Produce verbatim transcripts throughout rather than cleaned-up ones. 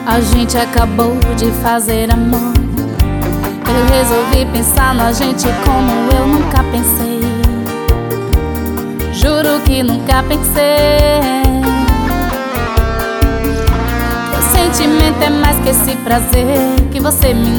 A gente acabou de fazer amor. Eu resolvi pensar na gente como eu nunca pensei. Juro que nunca pensei. O sentimento é mais que esse prazer que você me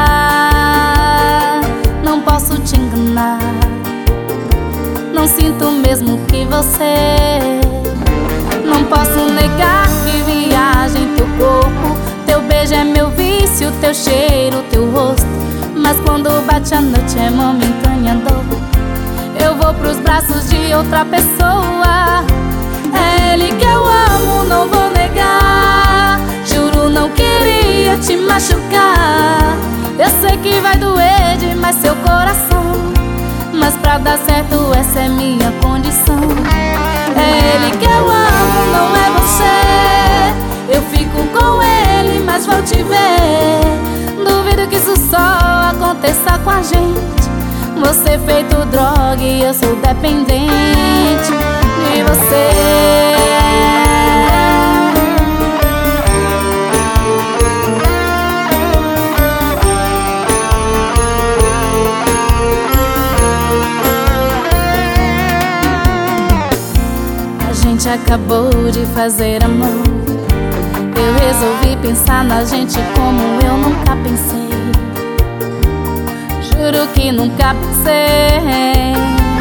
dá. Não posso te enganar. Não sinto o mesmo que você. Não posso negar que viagem teu corpo. Teu beijo é meu vício, teu cheiro, teu rosto. Mas quando bate a noite é momentânea dor. Eu vou pros braços de outra pessoa. É ele que eu amo, não vou negar. Juro não queria te machucar. Eu sei que vai doer demais seu coração, mas pra dar certo essa é minha condição. É ele que eu amo, não é você. Eu fico com ele, mas vou te ver. Duvido que isso só aconteça com a gente. Você feito droga e eu sou dependente de você. A gente acabou de fazer amor. Eu resolvi pensar na gente como eu nunca pensei. Juro que nunca pensei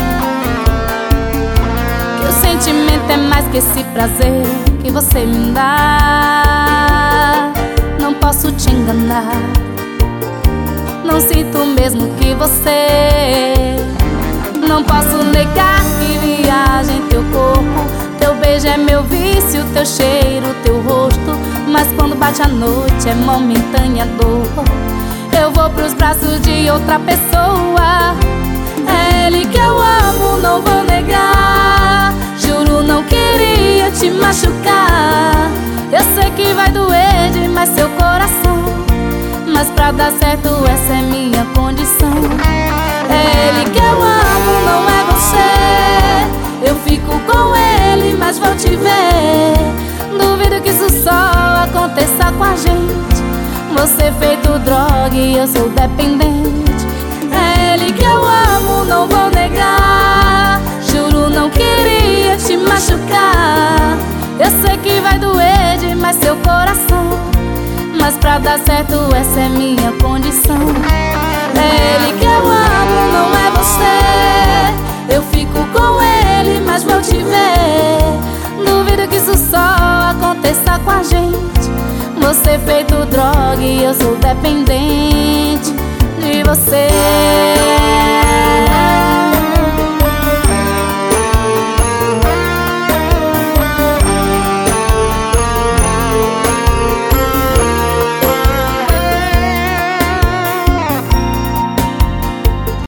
que o sentimento é mais que esse prazer que você me dá. Não posso te enganar. Não sinto o mesmo que você. Não posso negar que viagem teu corpo. Teu beijo é meu vício, teu cheiro, teu rosto. Mas quando bate a noite é momentânea dor. Eu vou pros braços de outra pessoa. É ele que eu amo, não vou negar. Juro não queria te machucar. Eu sei que vai doer demais seu coração, mas pra dar certo essa é minha condição. É ele que eu amo, não é você. Eu fico com ele, mas vou te ver. Duvido que isso só aconteça com a gente. Você feito droga e eu sou dependente. É ele que eu amo, não vou negar. Juro não queria te machucar. Eu sei que vai doer demais seu coração, mas pra dar certo essa é minha condição. É ele que eu amo, não é você. Eu fico com ele, mas vou te ver. Duvido que isso só aconteça com a gente. Você feito droga e eu sou dependente de você.